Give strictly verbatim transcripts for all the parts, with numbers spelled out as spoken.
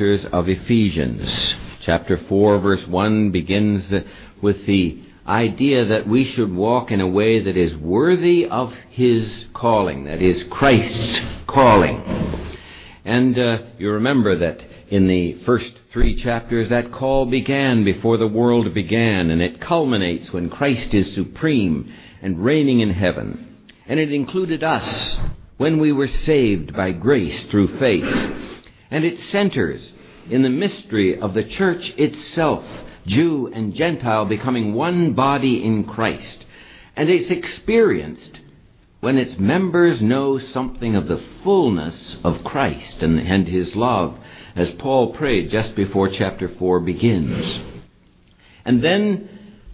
chapters of Ephesians. Chapter four, verse one begins with the idea that we should walk in a way that is worthy of his calling, that is Christ's calling. And uh, you remember that in the first three chapters, that call began before the world began, and it culminates when Christ is supreme and reigning in heaven. And it included us when we were saved by grace through faith. And it centers in the mystery of the church itself, Jew and Gentile becoming one body in Christ. And it's experienced when its members know something of the fullness of Christ and, and his love, as Paul prayed just before chapter four begins. And then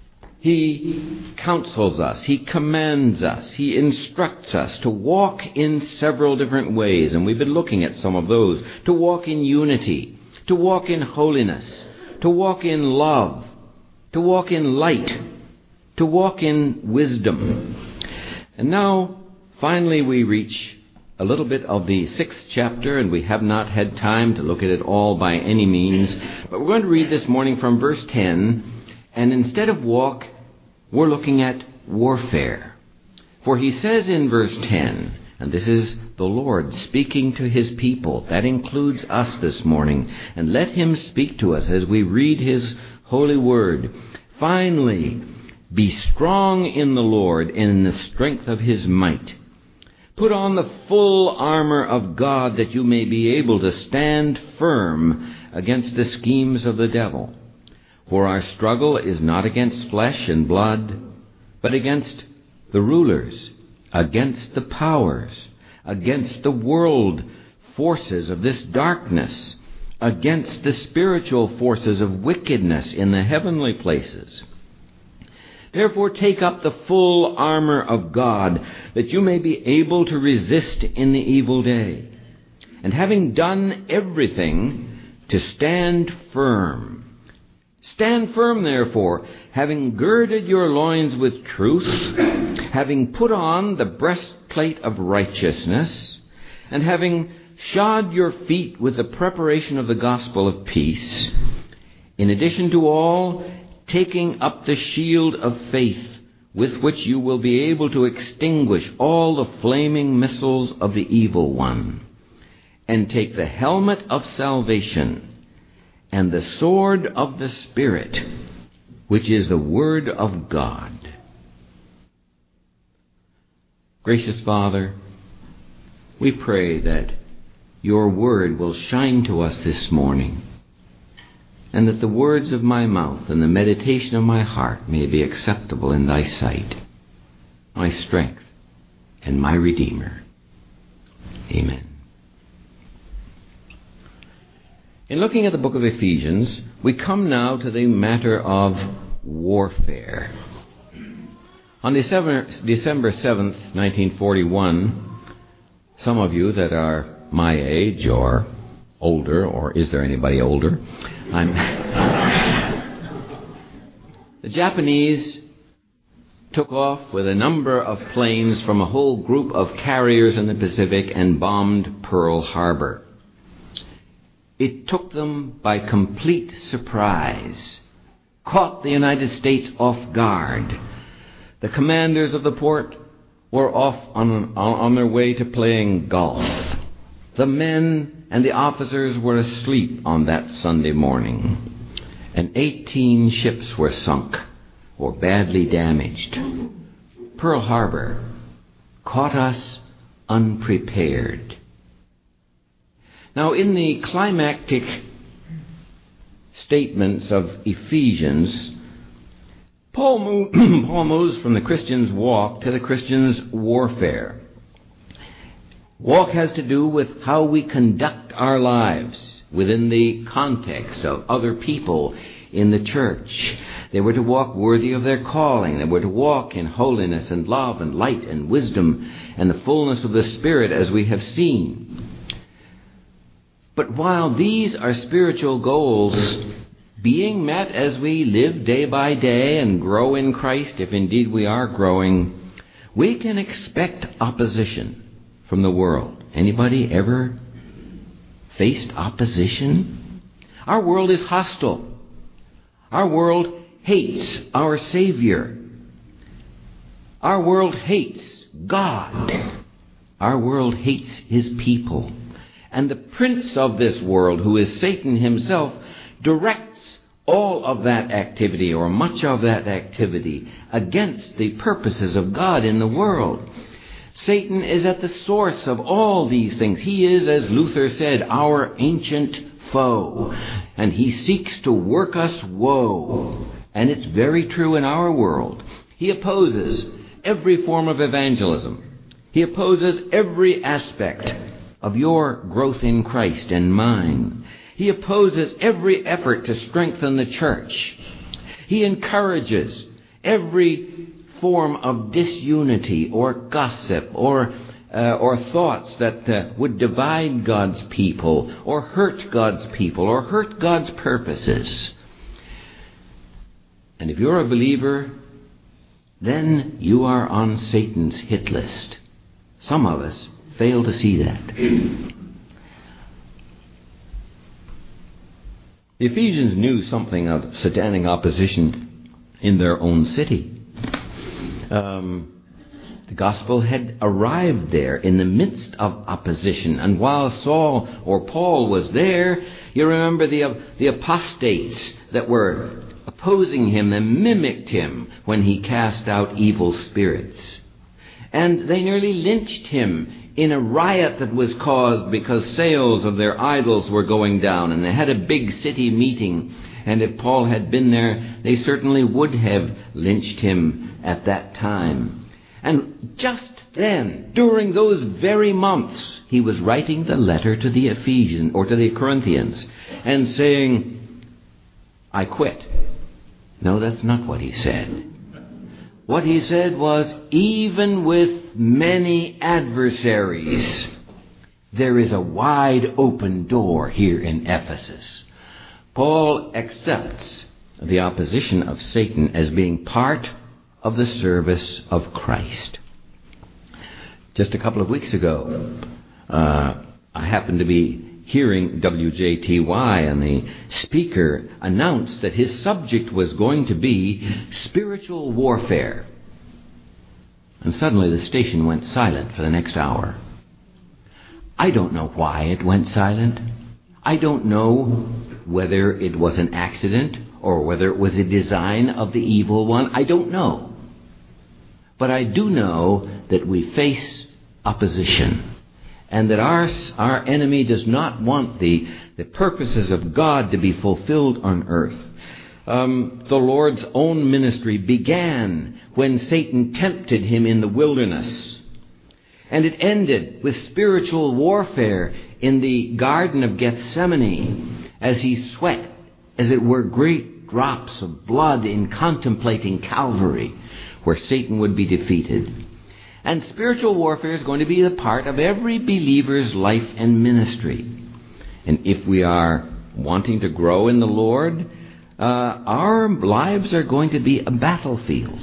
he counsels us, he commands us, he instructs us to walk in several different ways, and we've been looking at some of those. To walk in unity, to walk in holiness, to walk in love, to walk in light, to walk in wisdom. And now, finally, we reach a little bit of the sixth chapter, and we have not had time to look at it all by any means. But we're going to read this morning from verse ten, and instead of walk, we're looking at warfare. For he says in verse ten, and this is the Lord speaking to his people. That includes us this morning. And let him speak to us as we read his holy word. Finally, be strong in the Lord and in the strength of his might. Put on the full armor of God that you may be able to stand firm against the schemes of the devil. For our struggle is not against flesh and blood, but against the rulers, against the powers, against the world forces of this darkness, against the spiritual forces of wickedness in the heavenly places. Therefore take up the full armor of God, that you may be able to resist in the evil day. And having done everything, to stand firm. Stand firm, therefore, having girded your loins with truth, having put on the breastplate of righteousness, and having shod your feet with the preparation of the gospel of peace, in addition to all, taking up the shield of faith, with which you will be able to extinguish all the flaming missiles of the evil one, and take the helmet of salvation and the sword of the Spirit, which is the word of God. Gracious Father, we pray that your word will shine to us this morning, and that the words of my mouth and the meditation of my heart may be acceptable in thy sight, my strength and my Redeemer. Amen. In looking at the book of Ephesians, we come now to the matter of warfare. On December, December seventh, nineteen forty-one, some of you that are my age or older, or is there anybody older? I'm the Japanese took off with a number of planes from a whole group of carriers in the Pacific and bombed Pearl Harbor. It took them by complete surprise, caught the United States off guard. The commanders of the port were off on, on their way to playing golf. The men and the officers were asleep on that Sunday morning, and eighteen ships were sunk or badly damaged. Pearl Harbor caught us unprepared. Now, in the climactic statements of Ephesians, Paul, move, Paul moves from the Christian's walk to the Christian's warfare. Walk has to do with how we conduct our lives within the context of other people in the church. They were to walk worthy of their calling. They were to walk in holiness and love and light and wisdom and the fullness of the Spirit, as we have seen. But while these are spiritual goals being met as we live day by day and grow in Christ, if indeed we are growing, we can expect opposition from the world. Anybody ever faced opposition? Our world is hostile. Our world hates our Savior. Our world hates God. Our world hates His people. And the prince of this world, who is Satan himself, directs all of that activity, or much of that activity, against the purposes of God in the world. Satan is at the source of all these things. He is, as Luther said, our ancient foe, and he seeks to work us woe. And it's very true in our world. He opposes every form of evangelism. He opposes every aspect of your growth in Christ and mine. He opposes every effort to strengthen the church. He encourages every form of disunity or gossip or uh, or thoughts that uh, would divide God's people or hurt God's people or hurt God's purposes. And if you're a believer, then you are on Satan's hit list. Some of us fail to see that. The Ephesians knew something of satanic opposition in their own city. Um, the gospel had arrived there in the midst of opposition. And while Saul or Paul was there, you remember the, uh, the apostates that were opposing him and mimicked him when he cast out evil spirits. And they nearly lynched him in a riot that was caused because sales of their idols were going down, and they had a big city meeting. And if Paul had been there, they certainly would have lynched him at that time. And just then, during those very months, he was writing the letter to the Ephesians, or to the Corinthians, and saying, I quit. No, that's not what he said. What he said was, even with many adversaries, there is a wide open door here in Ephesus. Paul accepts the opposition of Satan as being part of the service of Christ. Just a couple of weeks ago, uh, I happened to be hearing W J T Y, and the speaker announced that his subject was going to be spiritual warfare. And suddenly the station went silent for the next hour. I don't know why it went silent. I don't know whether it was an accident or whether it was a design of the evil one. I don't know. But I do know that we face opposition, and that our our enemy does not want the, the purposes of God to be fulfilled on earth. Um, the Lord's own ministry began when Satan tempted him in the wilderness. And it ended with spiritual warfare in the Garden of Gethsemane, as he sweat, as it were, great drops of blood in contemplating Calvary, where Satan would be defeated. And spiritual warfare is going to be a part of every believer's life and ministry. And if we are wanting to grow in the Lord, uh, our lives are going to be a battlefield.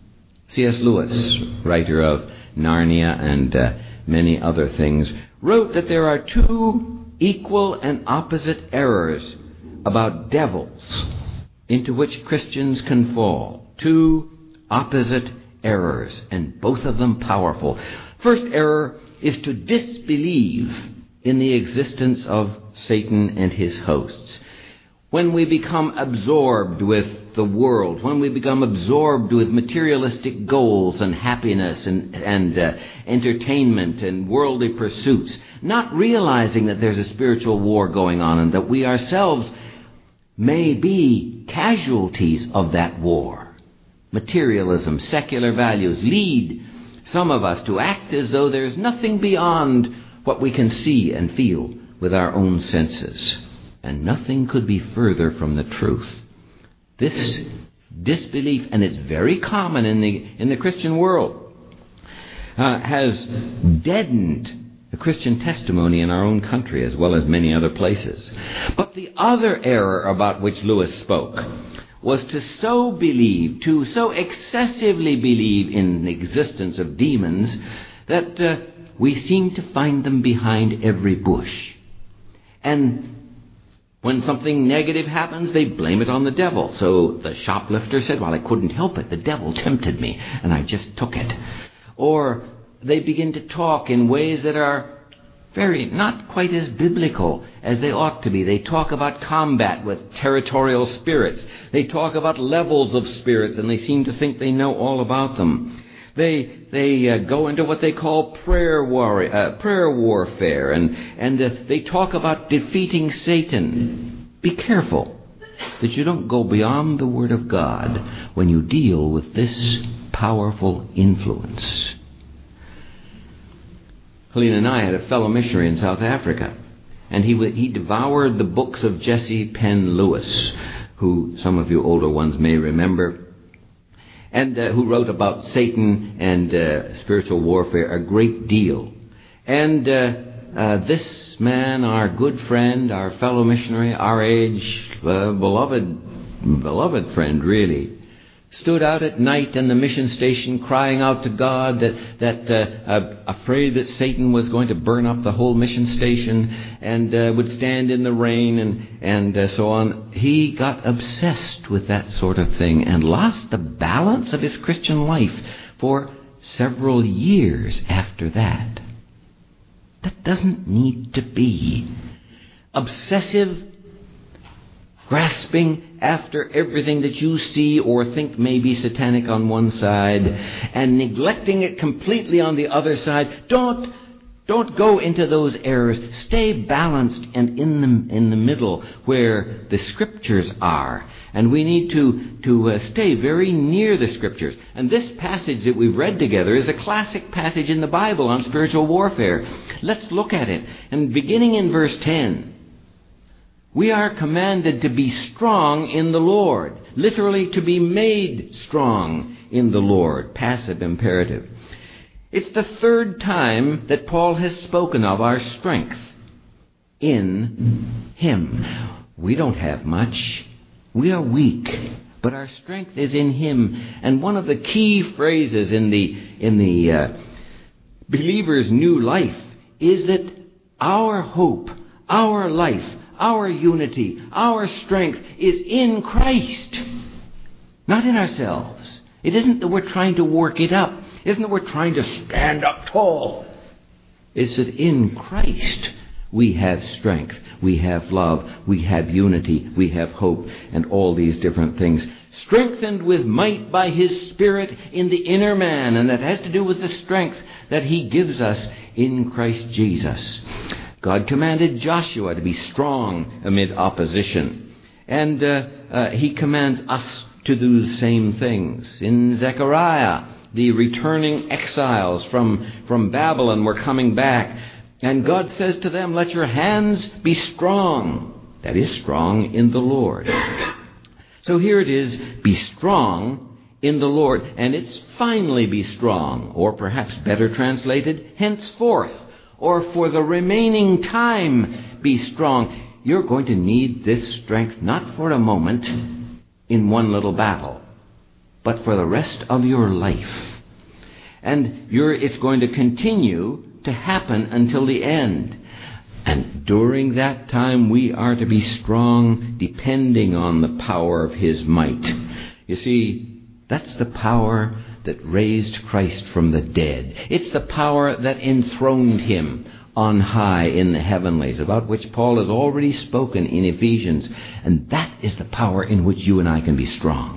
C S Lewis, writer of Narnia and uh, many other things, wrote that there are two equal and opposite errors about devils into which Christians can fall. Two opposite errors, and both of them powerful. First error is to disbelieve in the existence of Satan and his hosts. When we become absorbed with the world, when we become absorbed with materialistic goals and happiness and, and uh, entertainment and worldly pursuits, not realizing that there's a spiritual war going on and that we ourselves may be casualties of that war. Materialism, secular values lead some of us to act as though there's nothing beyond what we can see and feel with our own senses. And nothing could be further from the truth. This disbelief, and it's very common in the in the Christian world, uh, has deadened the Christian testimony in our own country as well as many other places. But the other error about which Lewis spoke was to so believe, to so excessively believe in the existence of demons that uh, we seem to find them behind every bush. And When something negative happens, they blame it on the devil. So the shoplifter said, well, I couldn't help it. The devil tempted me, and I just took it. Or they begin to talk in ways that are very, not quite as biblical as they ought to be. They talk about combat with territorial spirits. They talk about levels of spirits, and they seem to think they know all about them. They they uh, go into what they call prayer war, uh, prayer warfare, and and uh, they talk about defeating Satan. Be careful that you don't go beyond the Word of God when you deal with this powerful influence. Helena and I had a fellow missionary in South Africa, and he he devoured the books of Jesse Penn Lewis, who some of you older ones may remember, and uh, who wrote about Satan and uh, spiritual warfare a great deal. And uh, uh, this man, our good friend, our fellow missionary, our age, uh, beloved, beloved friend, really, stood out at night in the mission station crying out to God that, that uh, uh, afraid that Satan was going to burn up the whole mission station, and uh, would stand in the rain and, and uh, so on. He got obsessed with that sort of thing and lost the balance of his Christian life for several years after that. That doesn't need to be. Obsessive grasping after everything that you see or think may be satanic on one side and neglecting it completely on the other side. Don't don't go into those errors. Stay balanced and in the in the middle where the Scriptures are. And we need to to uh, stay very near the Scriptures. And this passage that we've read together is a classic passage in the Bible on spiritual warfare. Let's look at it. And beginning in verse ten, we are commanded to be strong in the Lord. Literally, to be made strong in the Lord. Passive imperative. It's the third time that Paul has spoken of our strength in Him. We don't have much. We are weak, but our strength is in Him. And one of the key phrases in the in the uh, believer's new life is that our hope, our life, our unity, our strength is in Christ, not in ourselves. It isn't that we're trying to work it up. It isn't that we're trying to stand up tall. It's that in Christ we have strength, we have love, we have unity, we have hope, and all these different things. Strengthened with might by His Spirit in the inner man, and that has to do with the strength that He gives us in Christ Jesus. God commanded Joshua to be strong amid opposition. And uh, uh, He commands us to do the same things. In Zechariah, the returning exiles from, from Babylon were coming back. And God says to them, let your hands be strong. That is, strong in the Lord. So here it is, be strong in the Lord. And it's finally be strong, or perhaps better translated, henceforth. Or for the remaining time, be strong. You're going to need this strength not for a moment in one little battle, but for the rest of your life. And you're, it's going to continue to happen until the end. And during that time, we are to be strong, depending on the power of His might. You see, that's the power that raised Christ from the dead. It's the power that enthroned Him on high in the heavenlies, about which Paul has already spoken in Ephesians. And that is the power in which you and I can be strong.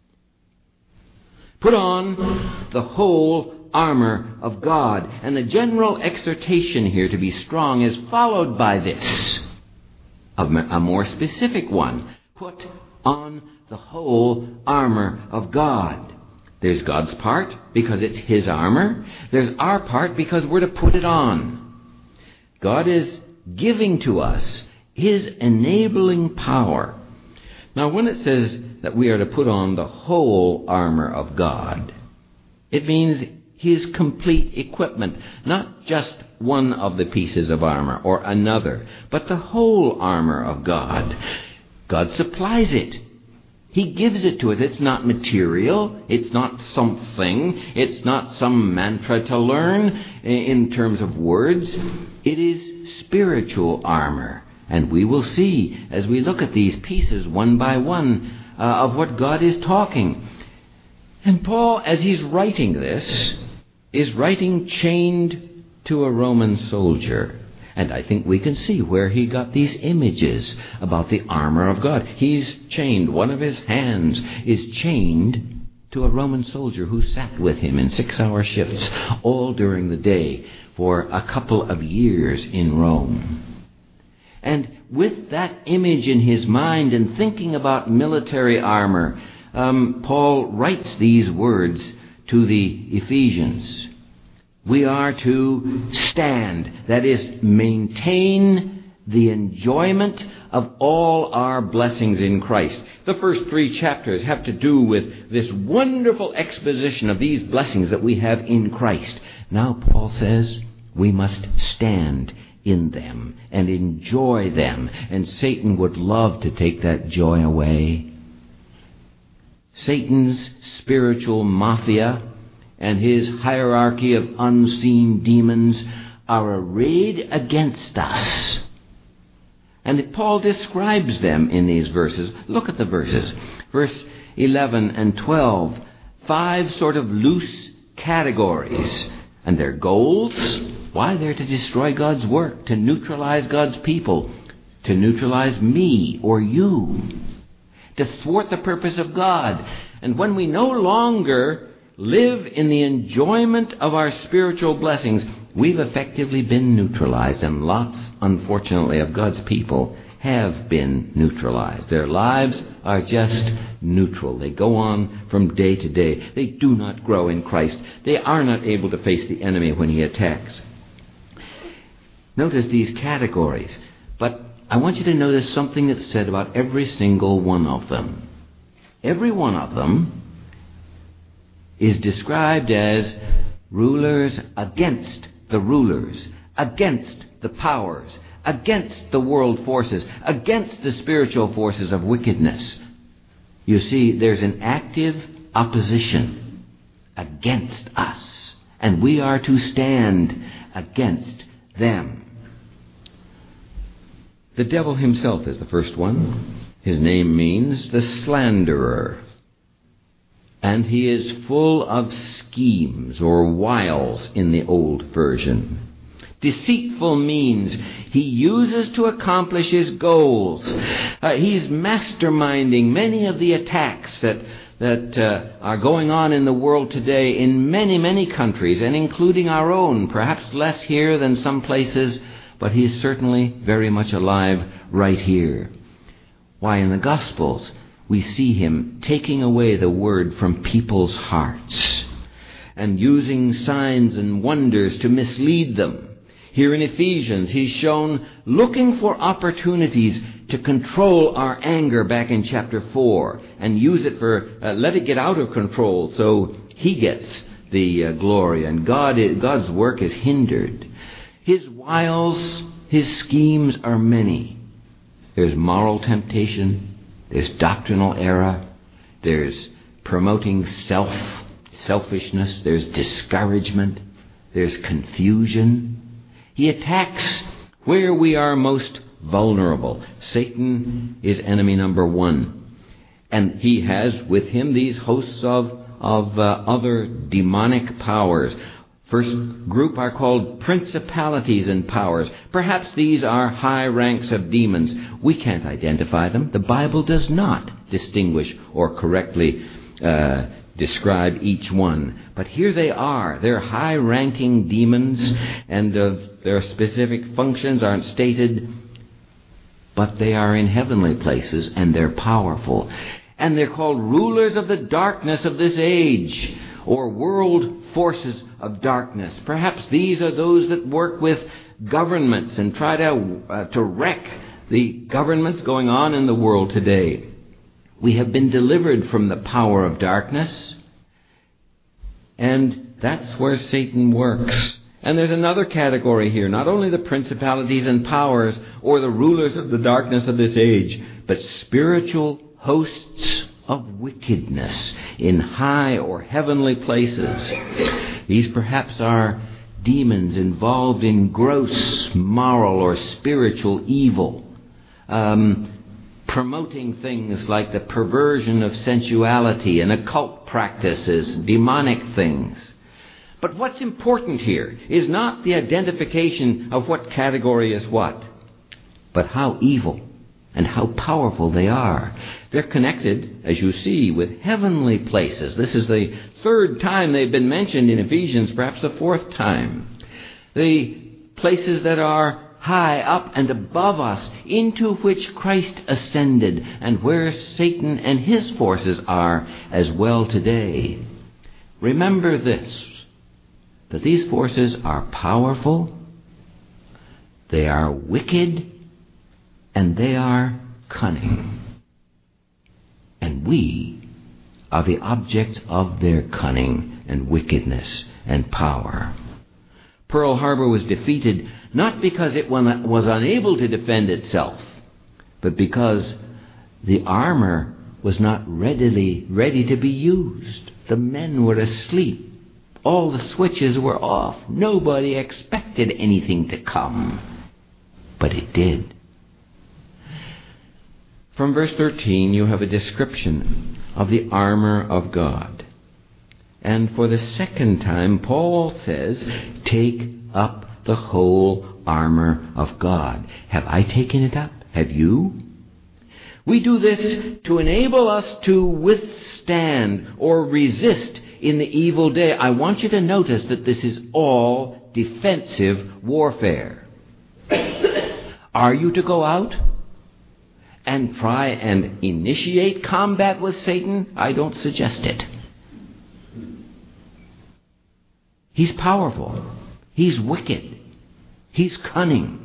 Put on the whole armor of God. And the general exhortation here to be strong is followed by this, a more specific one. Put on the whole armor of God. There's God's part because it's His armor. There's our part because we're to put it on. God is giving to us His enabling power. Now, when it says that we are to put on the whole armor of God, it means His complete equipment, not just one of the pieces of armor or another, but the whole armor of God. God supplies it. He gives it to us. It's not material. It's not something. It's not some mantra to learn in terms of words. It is spiritual armor. And we will see, as we look at these pieces one by one, uh, of what God is talking. And Paul, as he's writing this, is writing chained to a Roman soldier. And I think we can see where he got these images about the armor of God. He's chained. One of his hands is chained to a Roman soldier who sat with him in six-hour shifts all during the day for a couple of years in Rome. And with that image in his mind and thinking about military armor, um, Paul writes these words to the Ephesians. We are to stand, that is, maintain the enjoyment of all our blessings in Christ. The first three chapters have to do with this wonderful exposition of these blessings that we have in Christ. Now Paul says we must stand in them and enjoy them, and Satan would love to take that joy away. Satan's spiritual mafia and his hierarchy of unseen demons are arrayed against us. And Paul describes them in these verses. Look at the verses. Verse eleven and twelve. Five sort of loose categories. And their goals? Why? They're to destroy God's work, to neutralize God's people, to neutralize me or you, to thwart the purpose of God. And when we no longer live in the enjoyment of our spiritual blessings, we've effectively been neutralized, and lots, unfortunately, of God's people have been neutralized. Their lives are just neutral. They go on from day to day. They do not grow in Christ. They are not able to face the enemy when he attacks. Notice these categories, but I want you to notice something that's said about every single one of them. Every one of them is described as rulers against the rulers, against the powers, against the world forces, against the spiritual forces of wickedness. You see, there's an active opposition against us, and we are to stand against them. The devil himself is the first one. His name means the slanderer. And he is full of schemes or wiles in the old version. Deceitful means he uses to accomplish his goals. Uh, he's masterminding many of the attacks that that uh, are going on in the world today in many, many countries, and including our own. Perhaps less here than some places, but he's certainly very much alive right here. Why, in the Gospels, we see him taking away the word from people's hearts and using signs and wonders to mislead them. Here in Ephesians, he's shown looking for opportunities to control our anger back in chapter four and use it for, uh, let it get out of control so he gets the uh, glory, and God is, God's work is hindered. His wiles, his schemes are many. There's moral temptation. There's doctrinal error. There's promoting self, selfishness. There's discouragement. There's confusion. He attacks where we are most vulnerable. Satan is enemy number one. And he has with him these hosts of, of uh, other demonic powers. First group are called principalities and powers. Perhaps these are high ranks of demons. We can't identify them. The Bible does not distinguish or correctly uh, describe each one. But here they are. They're high-ranking demons, and uh, their specific functions aren't stated, but they are in heavenly places, and they're powerful. And they're called rulers of the darkness of this age, or world forces of darkness. Perhaps these are those that work with governments and try to uh, to wreck the governments going on in the world today. We have been delivered from the power of darkness, and that's where Satan works. And there's another category here, not only the principalities and powers or the rulers of the darkness of this age, but spiritual hosts of wickedness in high or heavenly places. These perhaps are demons involved in gross moral or spiritual evil. um, promoting things like the perversion of sensuality and occult practices, demonic things. But what's important here is not the identification of what category is what, but how evil and how powerful they are. They're connected, as you see, with heavenly places. This is the third time they've been mentioned in Ephesians, perhaps the fourth time. The places that are high up and above us, into which Christ ascended, and where Satan and his forces are as well today. Remember this, that these forces are powerful, they are wicked, and they are cunning. And we are the objects of their cunning and wickedness and power. Pearl Harbor was defeated not because it was unable to defend itself, but because the armor was not readily ready to be used. The men were asleep. All the switches were off. Nobody expected anything to come. But it did. From verse thirteen, you have a description of the armor of God. And for the second time, Paul says, take up the whole armor of God. Have I taken it up? Have you? We do this to enable us to withstand or resist in the evil day. I want you to notice that this is all defensive warfare. Are you to go out and try and initiate combat with Satan? I don't suggest it. He's powerful. He's wicked. He's cunning.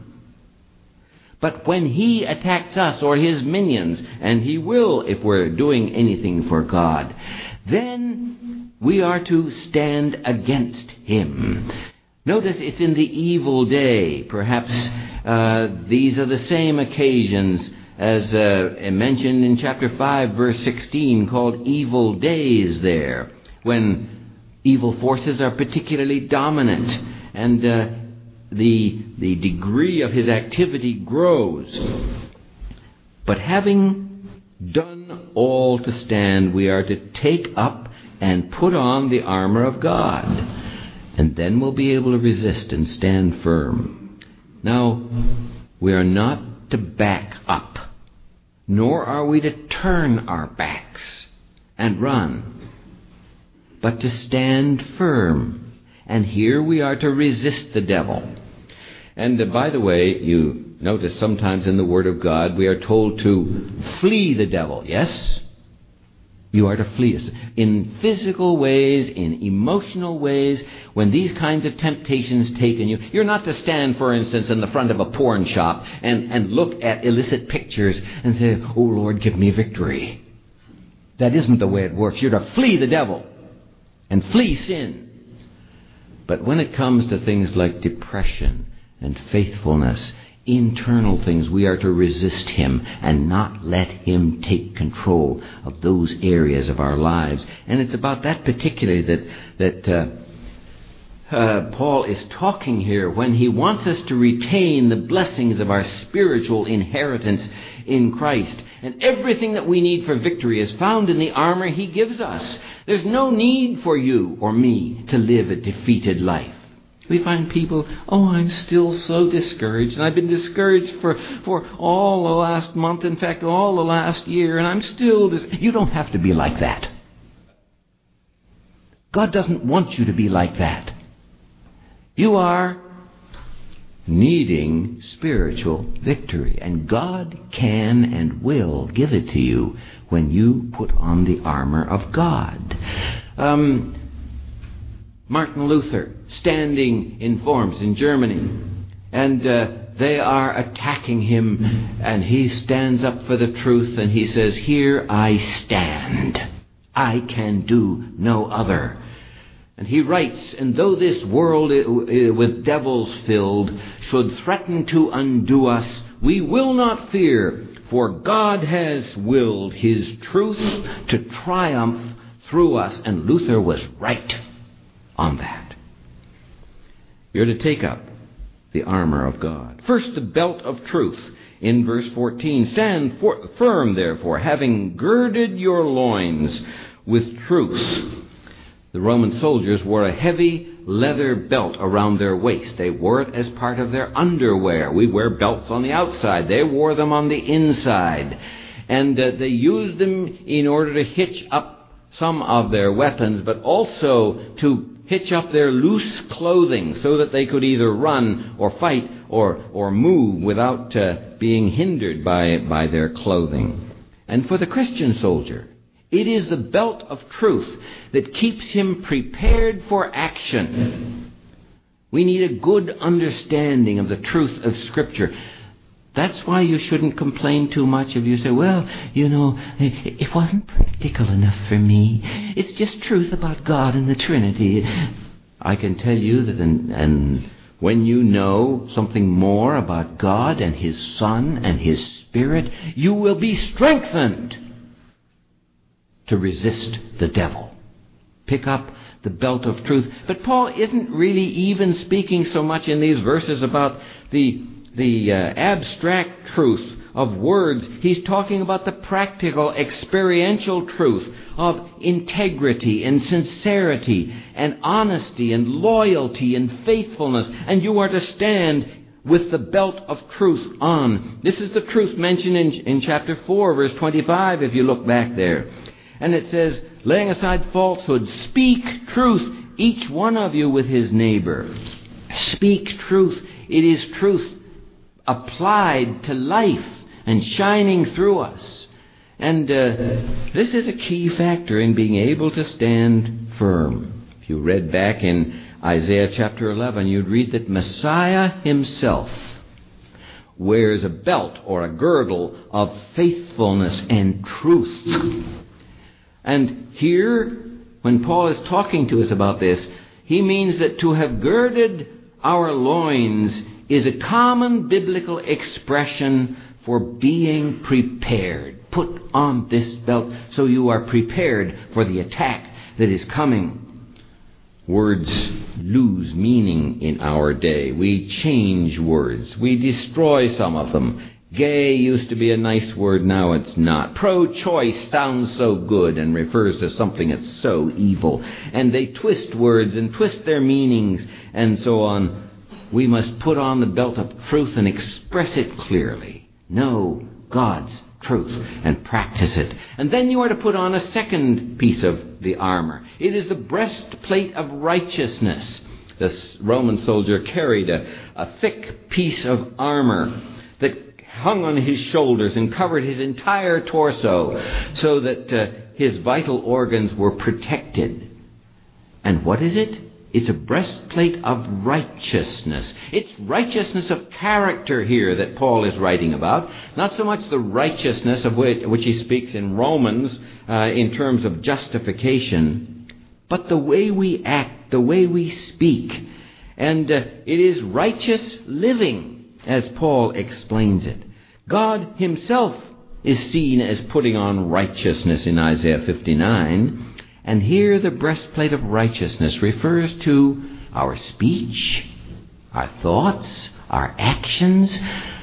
But when he attacks us or his minions, and he will if we're doing anything for God, then we are to stand against him. Notice it's in the evil day. Perhaps uh, these are the same occasions as uh, mentioned in chapter five, verse sixteen, called evil days there, when evil forces are particularly dominant and uh, the, the degree of his activity grows. But having done all to stand, we are to take up and put on the armor of God. And then we'll be able to resist and stand firm. Now, we are not to back up, nor are we to turn our backs and run, but to stand firm. And here we are to resist the devil. And uh, by the way, you notice sometimes in the Word of God we are told to flee the devil. Yes? You are to flee us. In physical ways, in emotional ways, when these kinds of temptations take on you, you're not to stand, for instance, in the front of a porn shop and, and look at illicit pictures and say, oh Lord, give me victory. That isn't the way it works. You're to flee the devil and flee sin. But when it comes to things like depression and faithfulness, internal things, we are to resist him and not let him take control of those areas of our lives. And it's about that particularly that that uh, uh, Paul is talking here when he wants us to retain the blessings of our spiritual inheritance in Christ. And everything that we need for victory is found in the armor he gives us. There's no need for you or me to live a defeated life. We find people, oh, I'm still so discouraged, and I've been discouraged for, for all the last month, in fact, all the last year, and I'm still... Dis-. You don't have to be like that. God doesn't want you to be like that. You are needing spiritual victory, and God can and will give it to you when you put on the armor of God. Um... Martin Luther, standing in Worms in Germany, and uh, they are attacking him, and he stands up for the truth, and he says, here I stand. I can do no other. And he writes, and though this world with devils filled should threaten to undo us, we will not fear, for God has willed his truth to triumph through us. And Luther was right on that. You're to take up the armor of God. First, the belt of truth in verse fourteen, "Stand for, firm, therefore, having girded your loins with truth." The Roman soldiers wore a heavy leather belt around their waist. They wore it as part of their underwear. We wear belts on the outside. They wore them on the inside. And uh, they used them in order to hitch up some of their weapons, but also to hitch up their loose clothing so that they could either run or fight or, or move without uh, being hindered by, by their clothing. And for the Christian soldier, it is the belt of truth that keeps him prepared for action. We need a good understanding of the truth of Scripture. That's why you shouldn't complain too much if you say, well, you know, it wasn't practical enough for me. It's just truth about God and the Trinity. I can tell you that in, and when you know something more about God and His Son and His Spirit, you will be strengthened to resist the devil. Pick up the belt of truth. But Paul isn't really even speaking so much in these verses about the the uh, abstract truth of words. He's talking about the practical, experiential truth of integrity and sincerity and honesty and loyalty and faithfulness. And you are to stand with the belt of truth on. This is the truth mentioned in, in chapter four, verse twenty-five, if you look back there. And it says, laying aside falsehood, speak truth, each one of you with his neighbor. Speak truth. It is truth applied to life and shining through us. And uh, this is a key factor in being able to stand firm. If you read back in Isaiah chapter eleven, you'd read that Messiah himself wears a belt or a girdle of faithfulness and truth. And here, when Paul is talking to us about this, he means that to have girded our loins is a common biblical expression for being prepared. Put on this belt so you are prepared for the attack that is coming. Words lose meaning in our day. We change words. We destroy some of them. Gay used to be a nice word, now it's not. Pro-choice sounds so good and refers to something that's so evil. And they twist words and twist their meanings and so on. We must put on the belt of truth and express it clearly. Know God's truth and practice it. And then you are to put on a second piece of the armor. It is the breastplate of righteousness. This Roman soldier carried a, a thick piece of armor that hung on his shoulders and covered his entire torso so that uh, his vital organs were protected. And what is it? It's a breastplate of righteousness. It's righteousness of character here that Paul is writing about. Not so much the righteousness of which, which he speaks in Romans uh, in terms of justification, but the way we act, the way we speak. And uh, it is righteous living, as Paul explains it. God himself is seen as putting on righteousness in Isaiah fifty-nine. And here the breastplate of righteousness refers to our speech, our thoughts, our actions,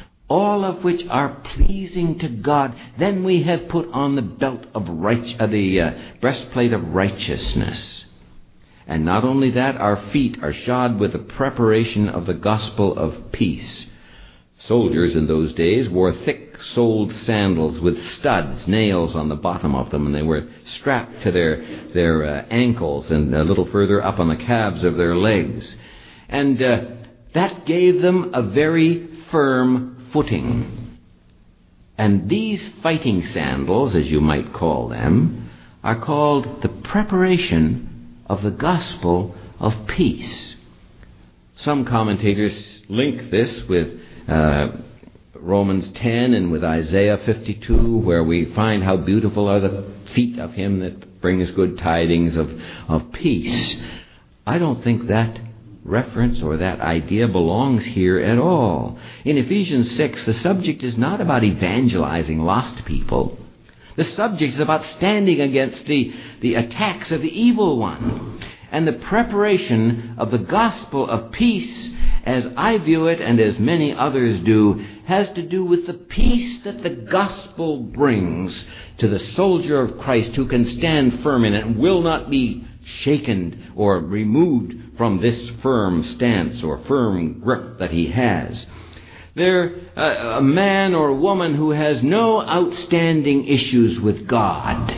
all of which are pleasing to God. Then we have put on the belt of right, uh, the uh, breastplate of righteousness. And not only that, our feet are shod with the preparation of the gospel of peace. Soldiers in those days wore thick-soled sandals with studs, nails on the bottom of them, and they were strapped to their their uh, ankles and a little further up on the calves of their legs. And uh, that gave them a very firm footing. And these fighting sandals, as you might call them, are called the preparation of the gospel of peace. Some commentators link this with Uh, Romans ten and with Isaiah fifty-two, where we find how beautiful are the feet of him that brings good tidings of, of peace. I don't think that reference or that idea belongs here at all. In Ephesians six, the subject is not about evangelizing lost people. The subject is about standing against the, the attacks of the evil one and the preparation of the gospel of peace as I view it and as many others do, has to do with the peace that the gospel brings to the soldier of Christ who can stand firm in it and will not be shaken or removed from this firm stance or firm grip that he has. They're a, a man or woman who has no outstanding issues with God.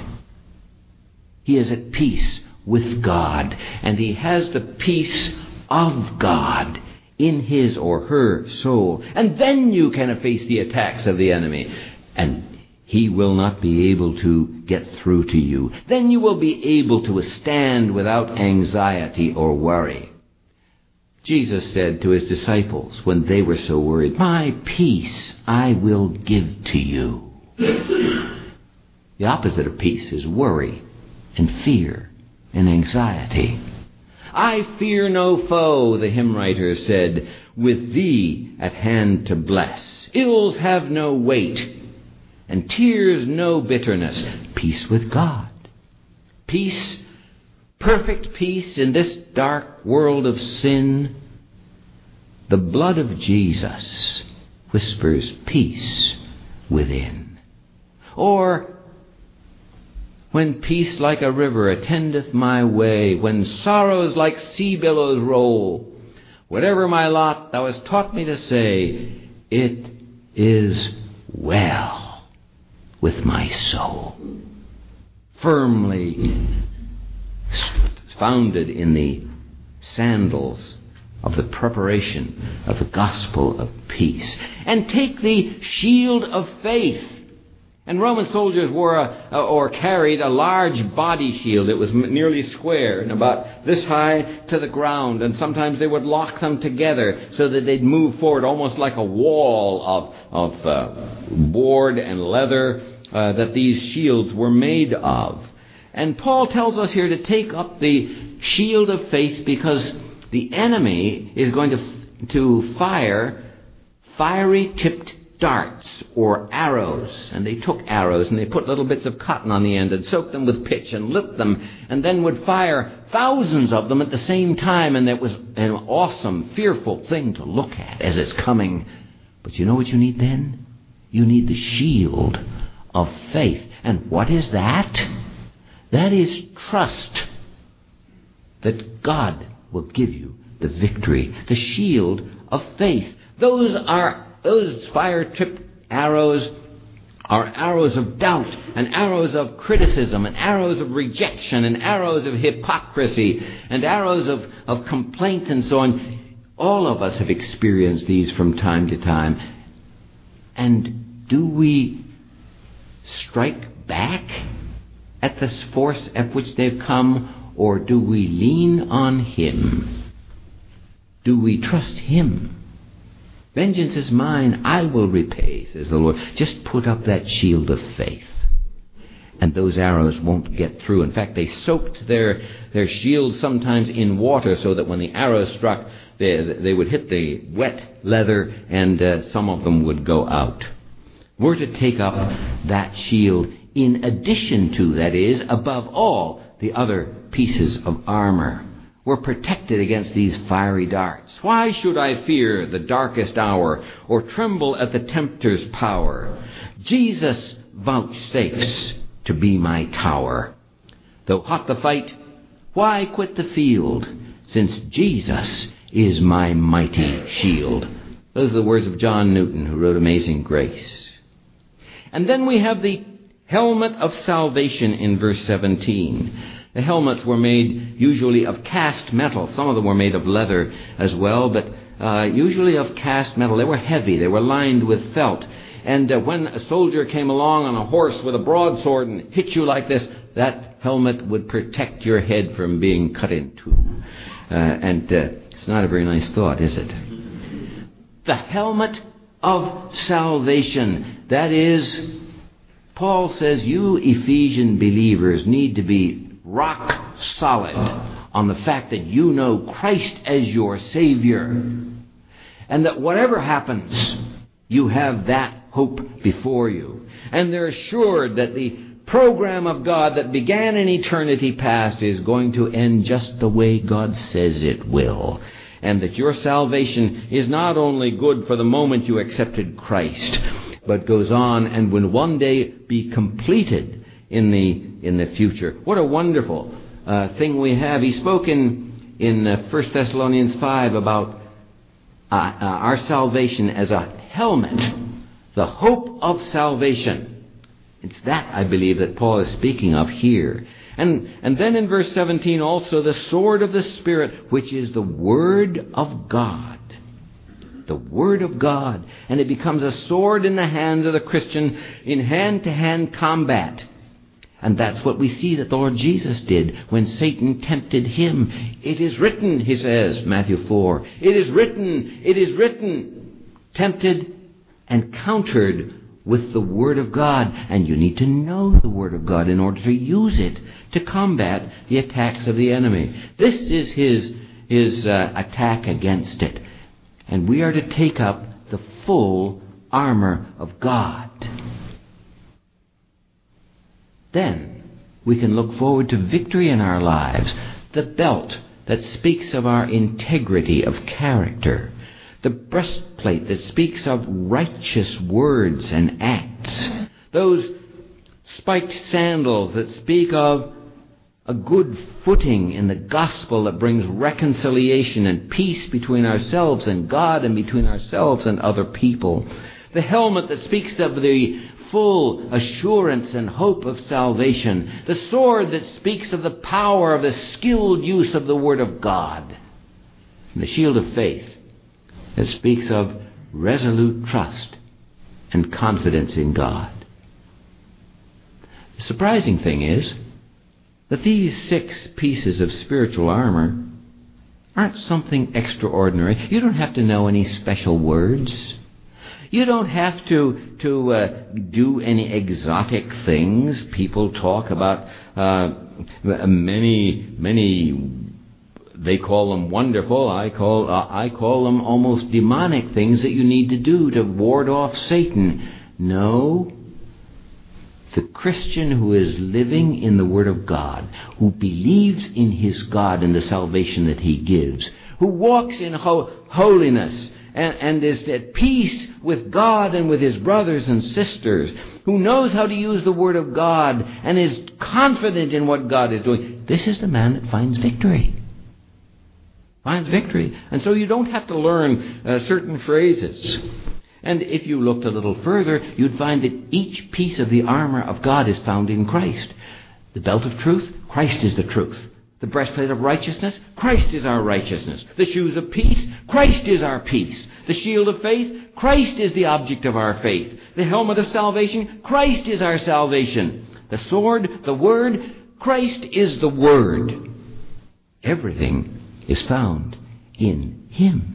He is at peace with God, and he has the peace of God in his or her soul. And then you can face the attacks of the enemy, and he will not be able to get through to you. Then you will be able to stand without anxiety or worry. Jesus said to his disciples when they were so worried, "My peace I will give to you." The opposite of peace is worry and fear and anxiety. "I fear no foe," the hymn writer said, "with thee at hand to bless. Ills have no weight, and tears no bitterness." Peace with God. Peace, perfect peace in this dark world of sin. The blood of Jesus whispers peace within. Or, when peace like a river attendeth my way, when sorrows like sea billows roll, whatever my lot, thou hast taught me to say, it is well with my soul. Firmly founded in the sandals of the preparation of the gospel of peace. And take the shield of faith. And Roman soldiers wore a, or carried a large body shield. It was nearly square and about this high to the ground. And sometimes they would lock them together so that they'd move forward almost like a wall of, of uh, board and leather uh, that these shields were made of. And Paul tells us here to take up the shield of faith because the enemy is going to, to fire fiery tipped darts or arrows. And they took arrows and they put little bits of cotton on the end and soaked them with pitch and lit them and then would fire thousands of them at the same time. And that was an awesome, fearful thing to look at as it's coming. But you know what you need then? You need the shield of faith. And what is that? That is trust that God will give you the victory. The shield of faith. Those are Those fire-tipped arrows are arrows of doubt and arrows of criticism and arrows of rejection and arrows of hypocrisy and arrows of, of complaint and so on. All of us have experienced these from time to time. And do we strike back at the force at which they've come, or do we lean on Him? Do we trust Him? Vengeance is mine, I will repay, says the Lord. Just put up that shield of faith, and those arrows won't get through. In fact, they soaked their, their shield sometimes in water so that when the arrows struck, they, they would hit the wet leather and uh, some of them would go out. We're to take up that shield in addition to, that is, above all, the other pieces of armor. We're protected against these fiery darts. Why should I fear the darkest hour or tremble at the tempter's power? Jesus vouchsafes to be my tower. Though hot the fight, why quit the field, since Jesus is my mighty shield? Those are the words of John Newton, who wrote Amazing Grace. And then we have the helmet of salvation in verse seventeen. The helmets were made usually of cast metal. Some of them were made of leather as well, but uh, usually of cast metal. They were heavy. They were lined with felt. And uh, when a soldier came along on a horse with a broadsword and hit you like this, that helmet would protect your head from being cut in two. Uh, and uh, it's not a very nice thought, is it? The helmet of salvation. That is, Paul says, you Ephesian believers need to be rock solid on the fact that you know Christ as your Savior. And that whatever happens, you have that hope before you. And they're assured that the program of God that began in eternity past is going to end just the way God says it will. and that your salvation is not only good for the moment you accepted Christ, but goes on and will one day be completed in the in the future. What a wonderful uh, thing we have. He spoke in, in uh, First Thessalonians five about uh, uh, our salvation as a helmet, the hope of salvation. It's that, I believe, that Paul is speaking of here. And, and then in verse seventeen also, the sword of the Spirit, which is the Word of God. The Word of God. And it becomes a sword in the hands of the Christian in hand-to-hand combat. And that's what we see that the Lord Jesus did when Satan tempted him. It is written, he says, Matthew four. It is written, it is written, tempted and countered with the Word of God. And you need to know the Word of God in order to use it to combat the attacks of the enemy. This is his, his uh, attack against it. And we are to take up the full armor of God. Then we can look forward to victory in our lives. The belt that speaks of our integrity of character. The breastplate that speaks of righteous words and acts. Those spiked sandals that speak of a good footing in the gospel that brings reconciliation and peace between ourselves and God and between ourselves and other people. The helmet that speaks of the full assurance and hope of salvation. The sword that speaks of the power of the skilled use of the Word of God. And the shield of faith that speaks of resolute trust and confidence in God. The surprising thing is that these six pieces of spiritual armor aren't something extraordinary. You don't have to know any special words. You don't have to to uh, do any exotic things. People talk about uh, many, many, they call them wonderful. I call uh, I call them almost demonic things that you need to do to ward off Satan. No. The Christian who is living in the Word of God, who believes in his God and the salvation that he gives, who walks in ho- holiness and, and is at peace with God and with his brothers and sisters, who knows how to use the Word of God and is confident in what God is doing, this is the man that finds victory. Finds victory. And so you don't have to learn uh, certain phrases. And if you looked a little further, you'd find that each piece of the armor of God is found in Christ. The belt of truth, Christ is the truth. The breastplate of righteousness, Christ is our righteousness. The shoes of peace, Christ is our peace. The shield of faith, Christ is the object of our faith. The helmet of salvation, Christ is our salvation. The sword, the Word, Christ is the Word. Everything is found in Him.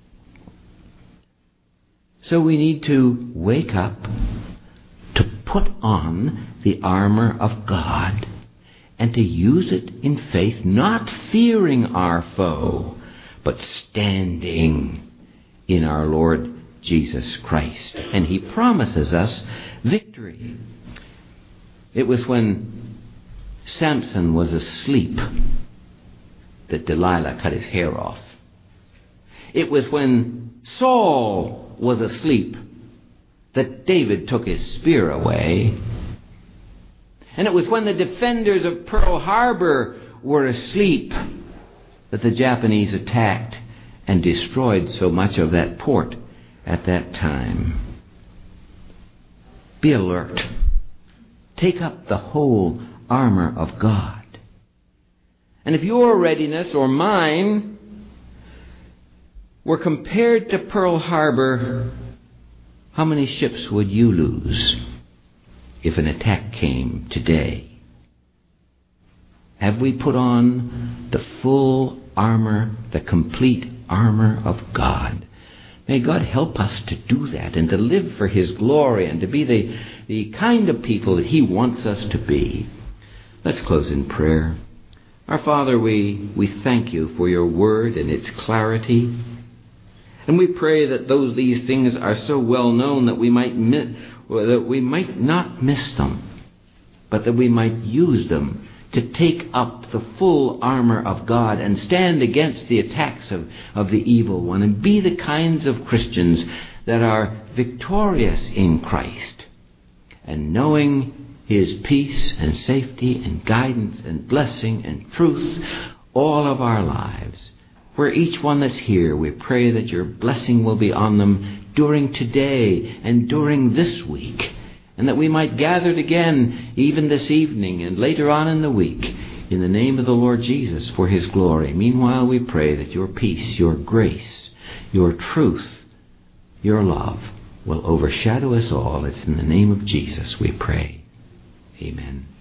So we need to wake up to put on the armor of God and to use it in faith, not fearing our foe, but standing in our Lord Jesus Christ. And He promises us victory. It was when Samson was asleep that Delilah cut his hair off. It was when Saul was asleep that David took his spear away. And it was when the defenders of Pearl Harbor were asleep that the Japanese attacked and destroyed so much of that port at that time. Be alert. Take up the whole armor of God. And if your readiness or mine were compared to Pearl Harbor, how many ships would you lose if an attack came today? Have we put on the full armor, the complete armor of God? May God help us to do that and to live for His glory and to be the, the kind of people that He wants us to be. Let's close in prayer. Our Father, we, we thank You for Your word and its clarity. And we pray that those these things are so well known that we might miss, that we might not miss them, but that we might use them to take up the full armor of God and stand against the attacks of, of the evil one, and be the kinds of Christians that are victorious in Christ, and knowing His peace and safety and guidance and blessing and truth all of our lives. For each one that's here, we pray that your blessing will be on them during today and during this week, and that we might gather again even this evening and later on in the week in the name of the Lord Jesus for His glory. Meanwhile, we pray that your peace, your grace, your truth, your love will overshadow us all. It's in the name of Jesus we pray. Amen.